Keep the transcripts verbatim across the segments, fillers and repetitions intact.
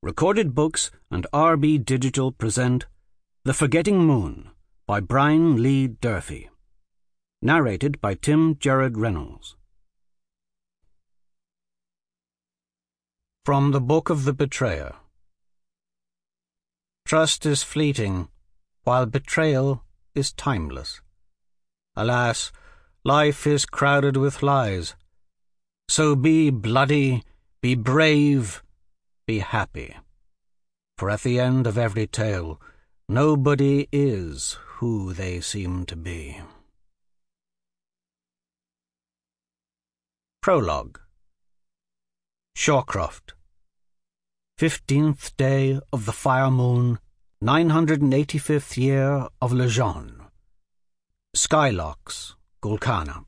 Recorded Books and R B Digital present The Forgetting Moon by Brian Lee Durfee. Narrated by Tim Gerard Reynolds. From the Book of the Betrayer. Trust is fleeting, while betrayal is timeless. Alas, life is crowded with lies. So be bloody, be brave, be happy. For at the end of every tale, nobody is who they seem to be. Prologue. Shawcroft. Fifteenth day of the fire moon, nine hundred and eighty-fifth year of Lejeune. Skylocks, Gulkana.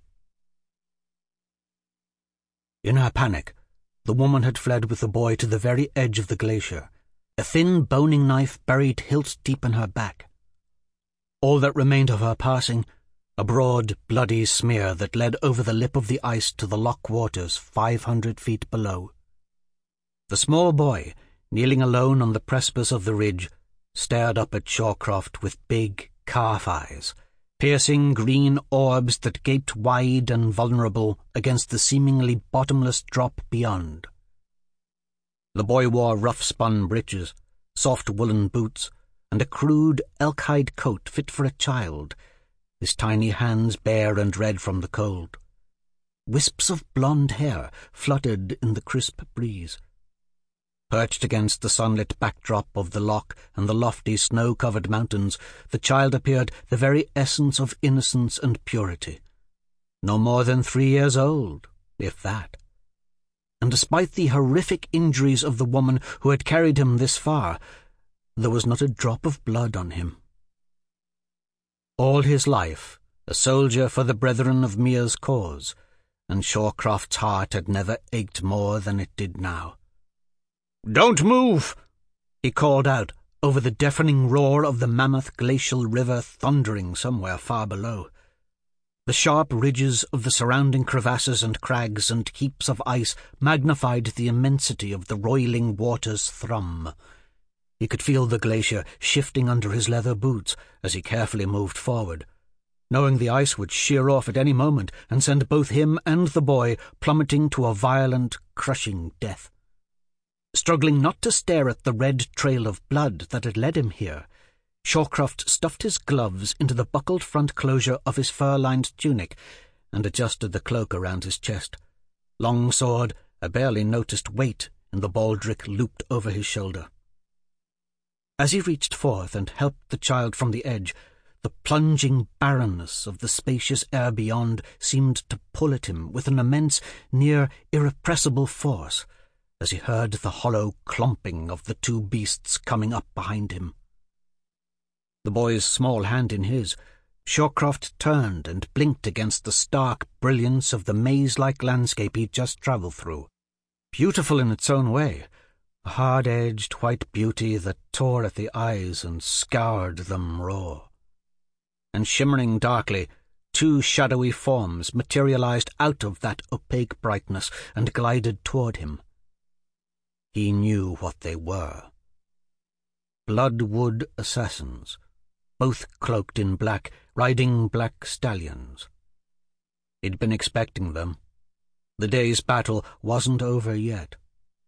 In her panic, the woman had fled with the boy to the very edge of the glacier, a thin boning knife buried hilt-deep in her back. All that remained of her passing, a broad, bloody smear that led over the lip of the ice to the loch waters five hundred feet below. The small boy, kneeling alone on the precipice of the ridge, stared up at Shawcroft with big calf eyes, piercing green orbs that gaped wide and vulnerable against the seemingly bottomless drop beyond. The boy wore rough-spun breeches, soft woolen boots, and a crude elk-hide coat fit for a child, his tiny hands bare and red from the cold. Wisps of blonde hair fluttered in the crisp breeze. Perched against the sunlit backdrop of the loch and the lofty snow-covered mountains, the child appeared the very essence of innocence and purity. No more than three years old, if that. And despite the horrific injuries of the woman who had carried him this far, there was not a drop of blood on him. All his life, a soldier for the brethren of Mia's cause, and Shawcroft's heart had never ached more than it did now. "Don't move!" he called out over the deafening roar of the mammoth glacial river thundering somewhere far below. The sharp ridges of the surrounding crevasses and crags and heaps of ice magnified the immensity of the roiling water's thrum. He could feel the glacier shifting under his leather boots as he carefully moved forward, knowing the ice would shear off at any moment and send both him and the boy plummeting to a violent, crushing death. Struggling not to stare at the red trail of blood that had led him here, Shawcroft stuffed his gloves into the buckled front closure of his fur-lined tunic and adjusted the cloak around his chest. Long sword, a barely noticed weight in the baldric looped over his shoulder. As he reached forth and helped the child from the edge, the plunging barrenness of the spacious air beyond seemed to pull at him with an immense, near irrepressible force, as he heard the hollow clomping of the two beasts coming up behind him. The boy's small hand in his, Shawcroft turned and blinked against the stark brilliance of the maze-like landscape he'd just travelled through. Beautiful in its own way, a hard-edged white beauty that tore at the eyes and scoured them raw. And shimmering darkly, two shadowy forms materialized out of that opaque brightness and glided toward him. He knew what they were. Bloodwood assassins, both cloaked in black, riding black stallions. He'd been expecting them. The day's battle wasn't over yet.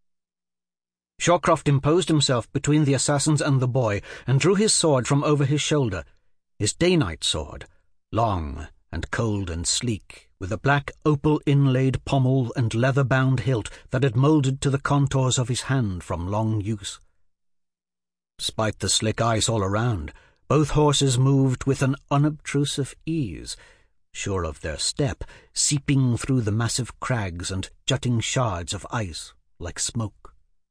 Shawcroft imposed himself between the assassins and the boy and drew his sword from over his shoulder, his day-night sword, long and cold and sleek, with a black opal-inlaid pommel and leather-bound hilt that had moulded to the contours of his hand from long use. Despite the slick ice all around, both horses moved with an unobtrusive ease, sure of their step, seeping through the massive crags and jutting shards of ice like smoke.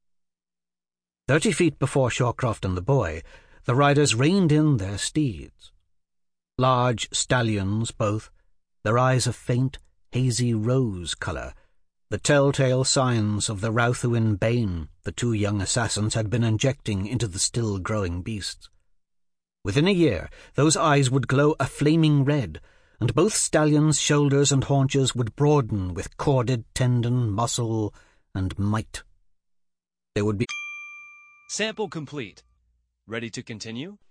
Thirty feet before Shawcroft and the boy, the riders reined in their steeds. Large stallions both, their eyes a faint, hazy rose colour, the telltale signs of the Routhuin bane the two young assassins had been injecting into the still-growing beasts. Within a year, those eyes would glow a flaming red, and both stallions' shoulders and haunches would broaden with corded tendon, muscle, and might. They would be Sample complete. Ready to continue?